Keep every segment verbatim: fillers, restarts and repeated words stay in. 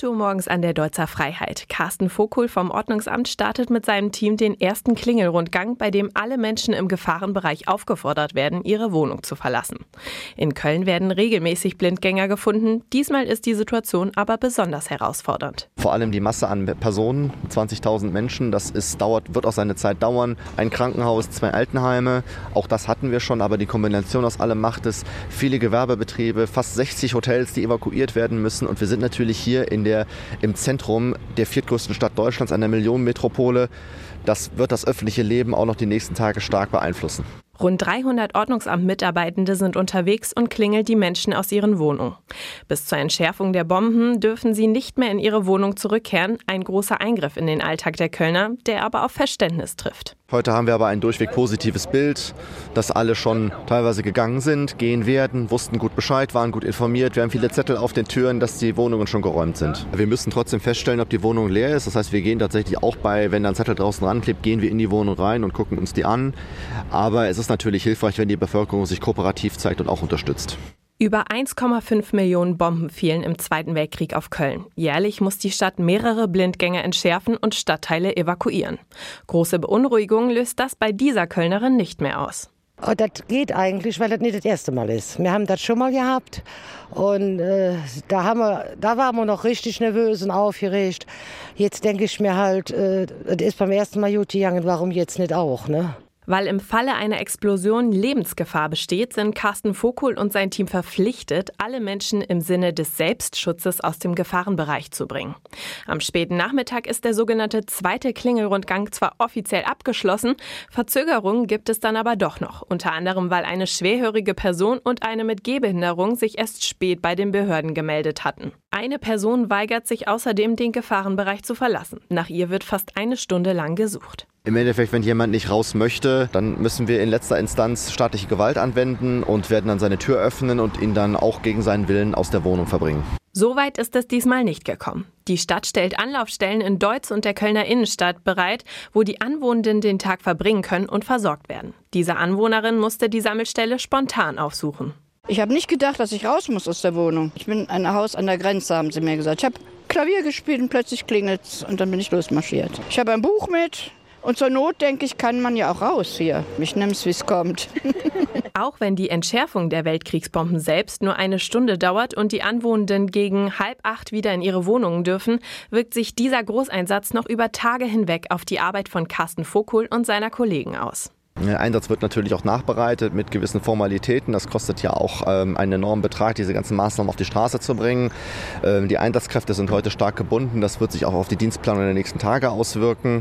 acht Uhr morgens an der Deutzer Freiheit. Carsten Vogel vom Ordnungsamt startet mit seinem Team den ersten Klingelrundgang, bei dem alle Menschen im Gefahrenbereich aufgefordert werden, ihre Wohnung zu verlassen. In Köln werden regelmäßig Blindgänger gefunden. Diesmal ist die Situation aber besonders herausfordernd. Vor allem die Masse an Personen, zwanzigtausend Menschen, das ist, dauert, wird auch seine Zeit dauern. Ein Krankenhaus, zwei Altenheime, auch das hatten wir schon, aber die Kombination aus allem macht es. Viele Gewerbebetriebe, fast sechzig Hotels, die evakuiert werden müssen. Und wir sind natürlich hier in der, im Zentrum der viertgrößten Stadt Deutschlands, einer Millionenmetropole. Das wird das öffentliche Leben auch noch die nächsten Tage stark beeinflussen. Rund dreihundert Ordnungsamt-Mitarbeitende sind unterwegs und klingeln die Menschen aus ihren Wohnungen. Bis zur Entschärfung der Bomben dürfen sie nicht mehr in ihre Wohnung zurückkehren. Ein großer Eingriff in den Alltag der Kölner, der aber auf Verständnis trifft. Heute haben wir aber ein durchweg positives Bild, dass alle schon teilweise gegangen sind, gehen werden, wussten gut Bescheid, waren gut informiert. Wir haben viele Zettel auf den Türen, dass die Wohnungen schon geräumt sind. Wir müssen trotzdem feststellen, ob die Wohnung leer ist. Das heißt, wir gehen tatsächlich auch bei, wenn da ein Zettel draußen ranklebt, gehen wir in die Wohnung rein und gucken uns die an. Aber es ist natürlich hilfreich, wenn die Bevölkerung sich kooperativ zeigt und auch unterstützt. Über eins Komma fünf Millionen Bomben fielen im Zweiten Weltkrieg auf Köln. Jährlich muss die Stadt mehrere Blindgänger entschärfen und Stadtteile evakuieren. Große Beunruhigung löst das bei dieser Kölnerin nicht mehr aus. Oh, das geht eigentlich, weil das nicht das erste Mal ist. Wir haben das schon mal gehabt und äh, da, haben wir, da waren wir noch richtig nervös und aufgeregt. Jetzt denke ich mir halt, äh, das ist beim ersten Mal gut gegangen, warum jetzt nicht auch, ne? Weil im Falle einer Explosion Lebensgefahr besteht, sind Carsten Vogel und sein Team verpflichtet, alle Menschen im Sinne des Selbstschutzes aus dem Gefahrenbereich zu bringen. Am späten Nachmittag ist der sogenannte zweite Klingelrundgang zwar offiziell abgeschlossen, Verzögerungen gibt es dann aber doch noch. Unter anderem, weil eine schwerhörige Person und eine mit Gehbehinderung sich erst spät bei den Behörden gemeldet hatten. Eine Person weigert sich außerdem, den Gefahrenbereich zu verlassen. Nach ihr wird fast eine Stunde lang gesucht. Im Endeffekt, wenn jemand nicht raus möchte, dann müssen wir in letzter Instanz staatliche Gewalt anwenden und werden dann seine Tür öffnen und ihn dann auch gegen seinen Willen aus der Wohnung verbringen. Soweit ist es diesmal nicht gekommen. Die Stadt stellt Anlaufstellen in Deutz und der Kölner Innenstadt bereit, wo die Anwohnenden den Tag verbringen können und versorgt werden. Diese Anwohnerin musste die Sammelstelle spontan aufsuchen. Ich habe nicht gedacht, dass ich raus muss aus der Wohnung. Ich bin in ein Haus an der Grenze, haben sie mir gesagt. Ich habe Klavier gespielt und plötzlich klingelt's und dann bin ich losmarschiert. Ich habe ein Buch mit. Und zur Not, denke ich, kann man ja auch raus hier. Ich nehme es, wie es kommt. Auch wenn die Entschärfung der Weltkriegsbomben selbst nur eine Stunde dauert und die Anwohnenden gegen halb acht wieder in ihre Wohnungen dürfen, wirkt sich dieser Großeinsatz noch über Tage hinweg auf die Arbeit von Carsten Vogel und seiner Kollegen aus. Der Einsatz wird natürlich auch nachbereitet mit gewissen Formalitäten. Das kostet ja auch ähm, einen enormen Betrag, diese ganzen Maßnahmen auf die Straße zu bringen. Ähm, die Einsatzkräfte sind heute stark gebunden. Das wird sich auch auf die Dienstplanung der nächsten Tage auswirken.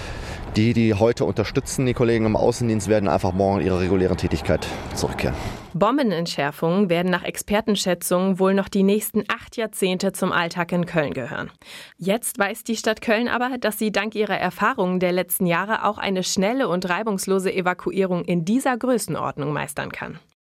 Die, die heute unterstützen, die Kollegen im Außendienst, werden einfach morgen ihrer regulären Tätigkeit zurückkehren. Bombenentschärfungen werden nach Expertenschätzungen wohl noch die nächsten acht Jahrzehnte zum Alltag in Köln gehören. Jetzt weiß die Stadt Köln aber, dass sie dank ihrer Erfahrungen der letzten Jahre auch eine schnelle und reibungslose Evakuierung in dieser Größenordnung meistern kann.